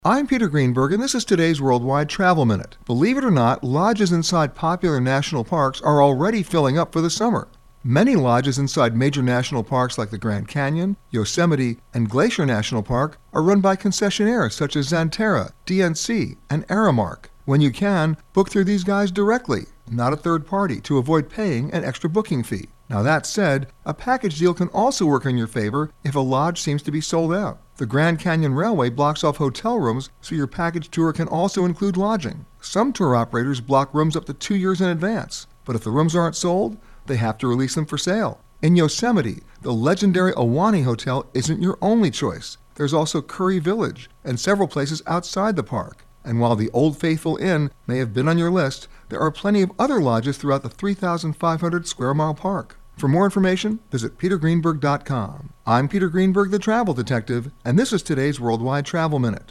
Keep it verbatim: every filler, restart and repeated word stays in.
I'm Peter Greenberg, and this is today's Worldwide Travel Minute. Believe it or not, lodges inside popular national parks are already filling up for the summer. Many lodges inside major national parks like the Grand Canyon, Yosemite, and Glacier National Park are run by concessionaires such as Xanterra, D N C, and Aramark. When you can, book through these guys directly, not a third party, to avoid paying an extra booking fee. Now that said, a package deal can also work in your favor if a lodge seems to be sold out. The Grand Canyon Railway blocks off hotel rooms, so your package tour can also include lodging. Some tour operators block rooms up to two years in advance, but if the rooms aren't sold, they have to release them for sale. In Yosemite, the legendary Ahwahnee Hotel isn't your only choice. There's also Curry Village and several places outside the park. And while the Old Faithful Inn may have been on your list, there are plenty of other lodges throughout the three thousand five hundred square mile park. For more information, visit peter greenberg dot com. I'm Peter Greenberg, the Travel Detective, and this is today's Worldwide Travel Minute.